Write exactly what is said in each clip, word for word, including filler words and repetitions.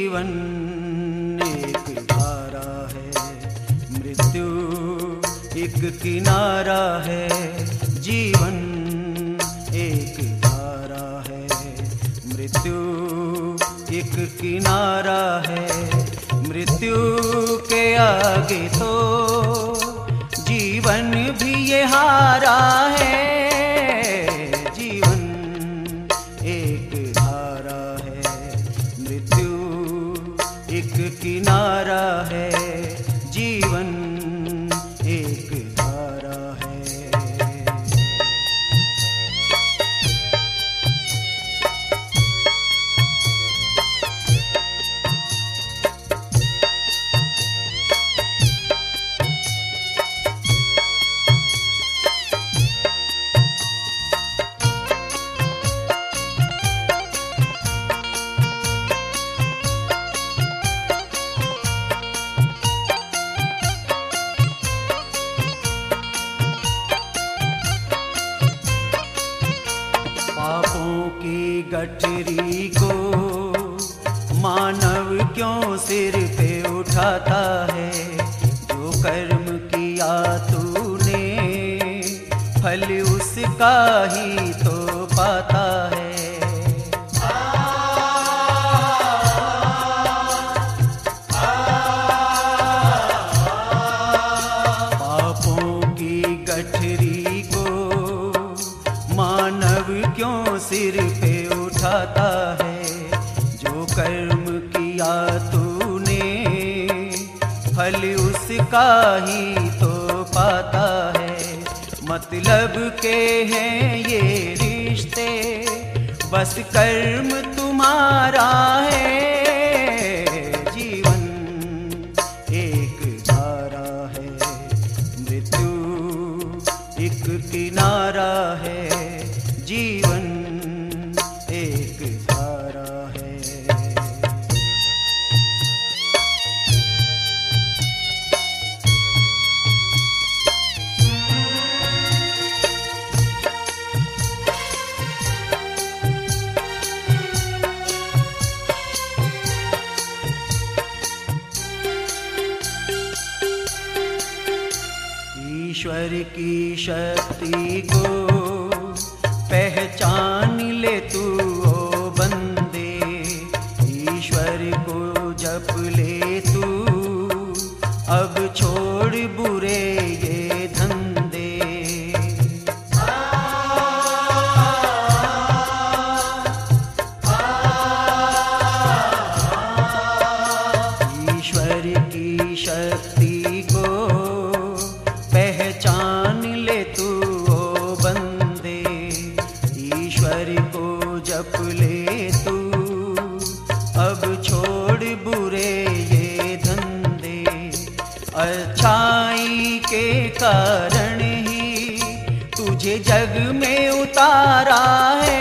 जीवन एक धारा है, मृत्यु एक किनारा है। जीवन एक धारा है, मृत्यु एक किनारा है। मृत्यु के आगे तो जीवन भी ये हारा है। जीवन एक धारा है, मृत्यु एक किनारा है। जीवन एक धारा है। पापों की गठरी को मानव क्यों सिर पे उठाता है। जो कर्म किया तूने फल उसका ही तो पाता है। पापों की गठरी को मानव क्यों सिर पे उठाता है। जो कर्म किया तूने फल उसका ही तो पाता है। मतलब के हैं ये रिश्ते, बस कर्म तुम्हारा है। जीवन एक धारा है, मृत्यु एक किनारा है। जीवन एक धारा है। ईश्वर की शक्ति को पहचान ले तू ओ बंदे। ईश्वर को जप ले तू, अब छोड़ बुरे ये धंधे। ईश्वर की शक्ति को पहचान ले तू ओ बंदे। ईश्वर को जप ले तू, अब छोड़ बुरे ये धंधे। अच्छाई के कारण ही तुझे जग में उतारा है।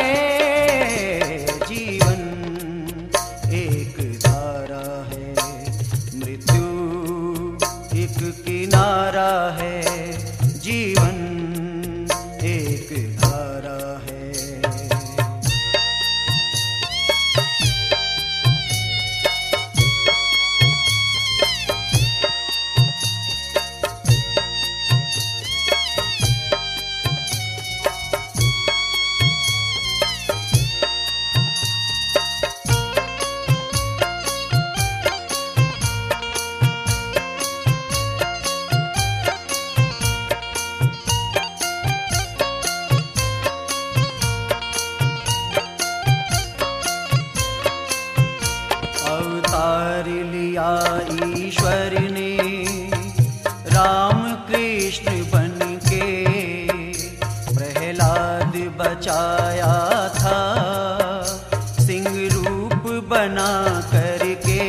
जीवन एक धारा है, मृत्यु एक किनारा है। जीवन एक धारा है। अवतार लिया ईश्वर ने राम कृष्ण बन के। प्रहलाद बचाया था सिंह रूप बना करके।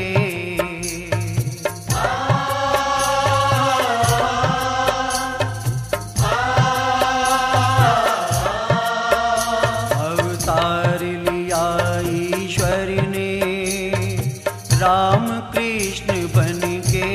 अवतार लिया ईश्वर ने राम कृष्ण बन के।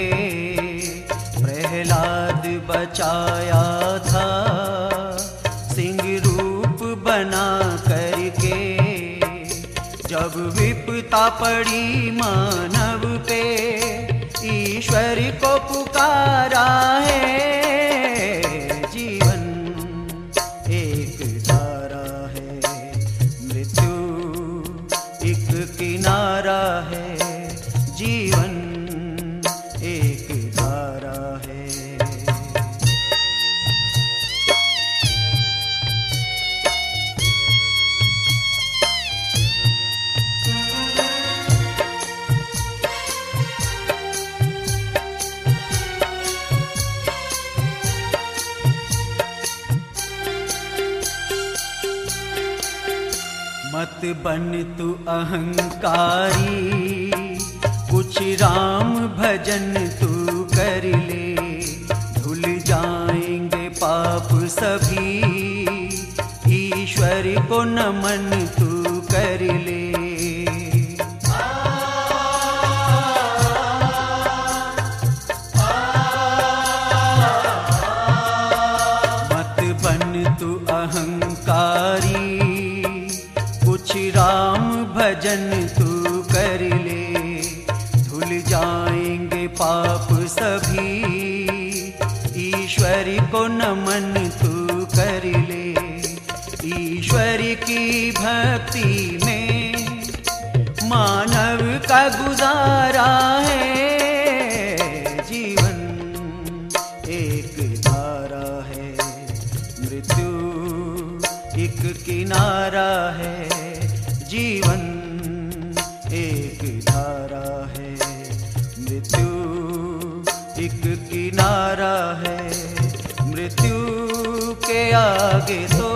प्रहलाद बचाया था सिंह रूप बना करके। जब विपता पड़ी मानव पे, ईश्वर को पुकारा है। जीवन एक धारा है, मृत्यु एक किनारा है। जीवन एक धारा है। मत बन तू अहंकारी, कुछ राम भजन तू कर ले। धुल जाएंगे पाप सभी, ईश्वर को नमन तू कर ले। मत बन तू अहंकारी, कुछ राम भजन तू कर ले। धुल जाएंगे पाप सभी, ईश्वर को नमन तू कर ले। ईश्वर की भक्ति में मानव का गुजारा है। जीवन एक धारा है, मृत्यु एक किनारा है। जीवन एक धारा है, मृत्यु एक किनारा है। मृत्यु के आगे तो